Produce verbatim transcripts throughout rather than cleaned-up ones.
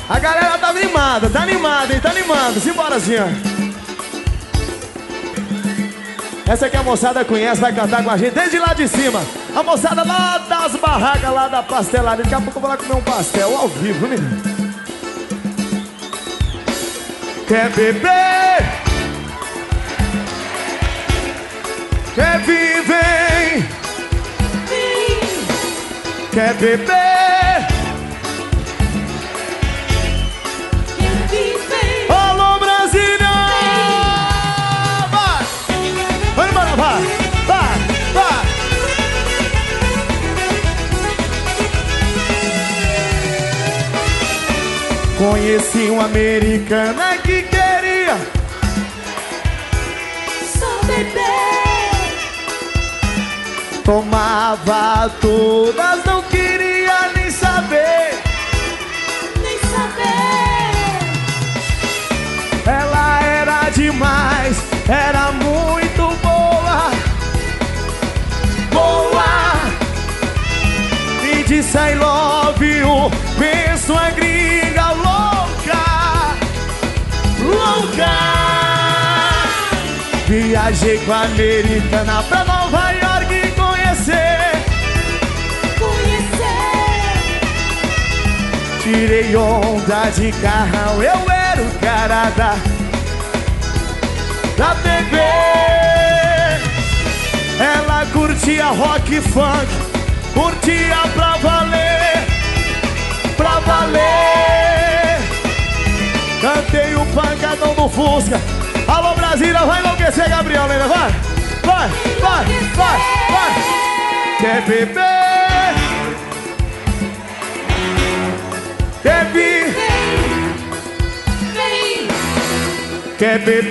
A galera tá animada, tá animada, hein? Tá animada. Simbora, assim, ó. Essa aqui a moçada conhece, vai cantar com a gente desde lá de cima. A moçada lá das barracas, lá da pastelaria. Daqui a pouco eu vou lá comer um pastel ao vivo, menino. Quer beber? Quer viver? Quer beber? Quer viver? Alô, Brasília! Vai! Vai embora, vai! Vai! Vai! Conheci uma americana que queria Só beber. tomava todas, não queria nem saber. Nem saber. Ela era demais, era muito boa. Boa. Me disse I love you. Penso a gringa louca. Louca. Viajei com a americana pra Nova York conhecer. Conhecer. Tirei onda de carrão, eu era o cara da Da T V. Ela curtia rock e funk, curtia pra valer, pra valer. Cantei o pancadão do Fusca. Alô, Brasília, vai enlouquecer, Gabriel, né? Vai, vai, vai, vai, vai. Quer beber? Quer vir? Vem. Quer beber?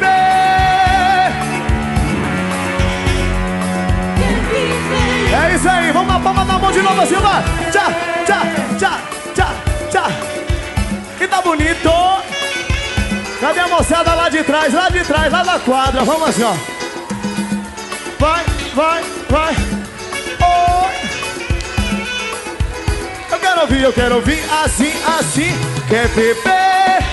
Quer viver? É isso aí, vamos na palma da mão de novo assim, vai. Tchá, tchá, tchá, tchá, tchá. Que tá bonito. Cadê a moçada lá de trás, lá de trás, lá da quadra? Vamos assim, ó. Vai, vai, vai. Oi. Eu quero ouvir, eu quero ouvir assim, assim. Quer beber?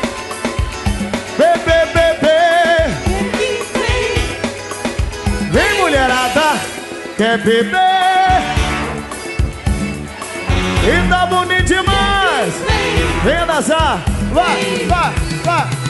Beber, beber. Quer viver? Vem, mulherada. Quer beber? E tá bonito demais. Vem. Venha dançar. Vai, vai, vai.